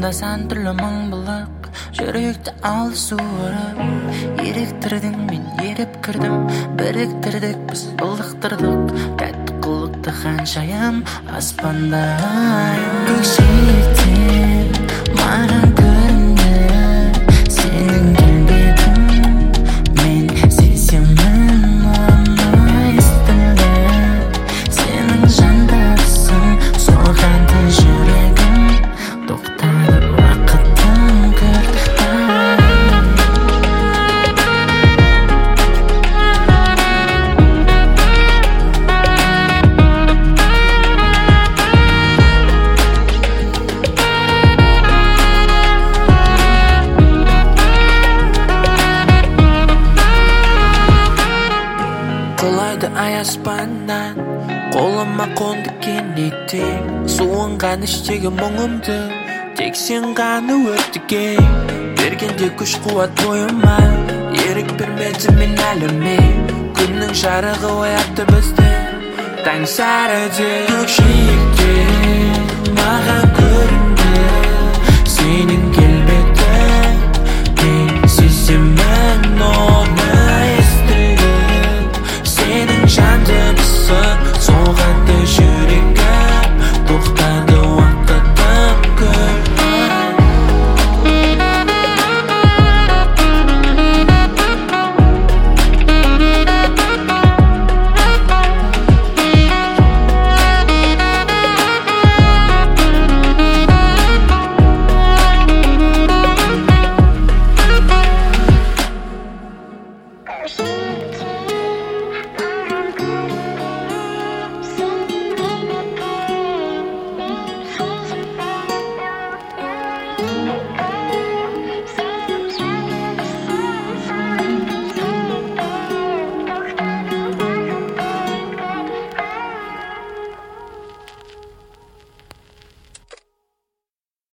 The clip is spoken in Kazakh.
сан түрлі мың былық, жүректі алысуырып. Еріктірдің мен еріп кірдім, біріктірдік біз ұлықтырдық. Тәтті қылықты ханшайым аспанда. Көкжиектен маған көрінді сенің келбетің, мен сеземін оны естілді. Сенің жандасың, соғады жүрегім, тоқтады уақытым күрт. Құлайды ай аспаннан, қолыма қонды кенеттен. Суынған іштегі мұңымды тек сен ғана өртіген. Бергенде күш қуат бойыма, ерік бермеді мен әліме. Күннің жарығы оятты бізді таң сәріде. Көкжиектен маған көрінді